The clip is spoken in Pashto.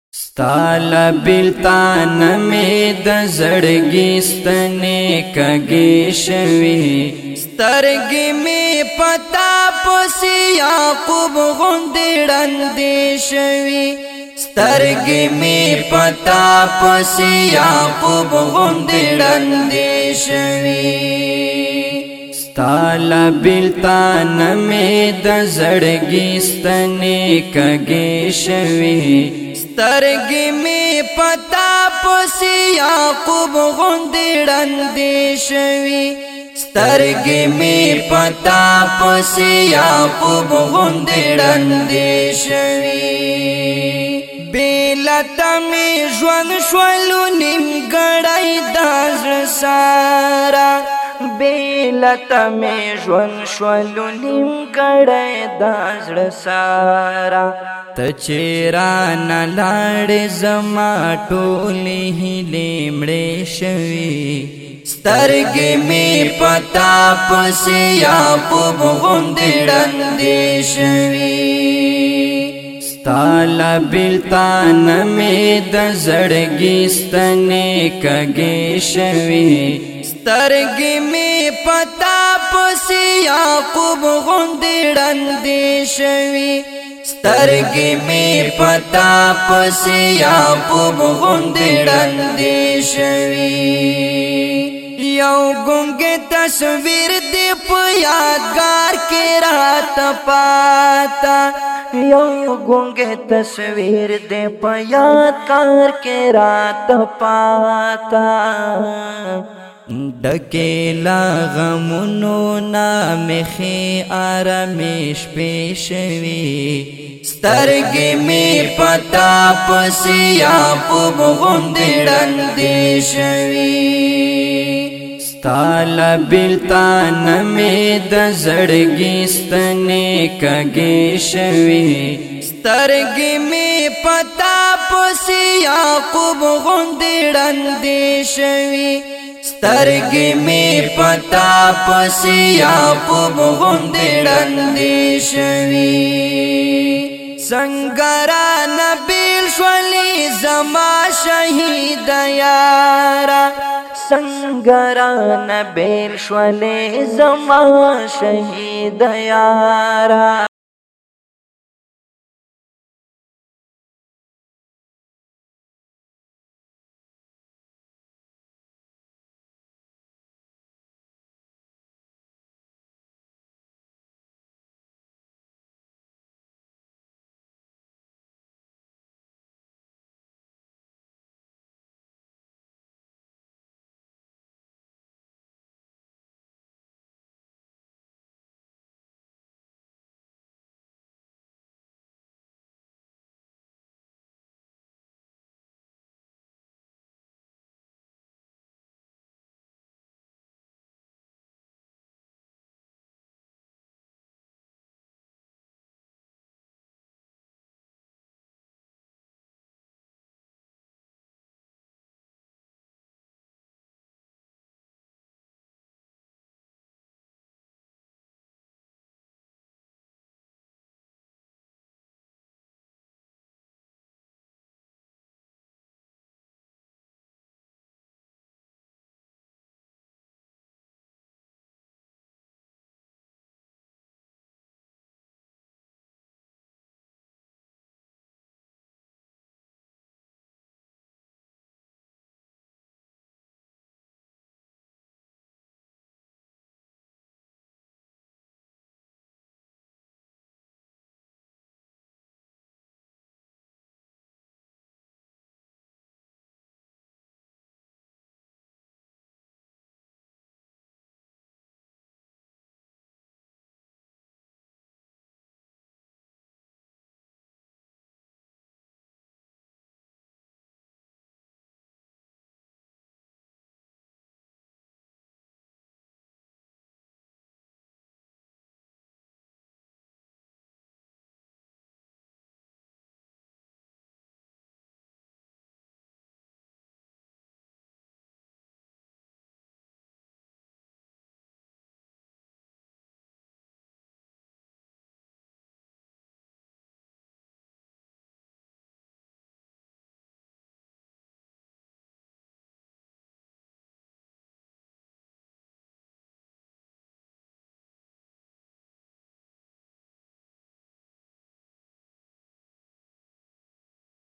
ستال بلتان می د زړګي ستنې کږې شوي سترګې می پتا پس یعقوب غوندې ړندې شوي سترګې می پتا پس یعقوب غوندې ړندې شوي ستال بلتان می د زړګي ستنې کږې شوي سترګې می پتا پس یعقوب غوندې ړندې شوي سترګې می پتا پس یعقوب غوندې ړندې شوي بیلته می ژوند شولو نیمګړی د زړه ساره بیلته می ژوند شولو نیمګړی د زړه ساره ته چې رانه لاړې زما ټولې هیلې مړې شوي سترګې می پتا پس یعقوب غوندې ړندې شوي ستال بلتان می د زړګي ستنې کږې شوي سترګې می پتا پس یعقوب غوندې ړندې شوي سترګې می پتا پس یعقوب غوندې ړندې شوي یو ګونګې تصویر دې په یادګار کې راته پاته یو ګونګې تصویر دې په یادګار کې راته پاته ډکې لا غمونو نامخې آرامش پېښوي سترګې می پتا پس یعقوب غوندې ړندې شوي ستال بلتان می د زړګي ستنې کږې شوي سترګې می پتا پس یعقوب غوندې ړندې شوي سترګې می پتا پس یعقوب غوندې ړندې شوي څنګه رانه بیل شولې زما شهید یاره څنګه رانه بیل شولې زما شهید یاره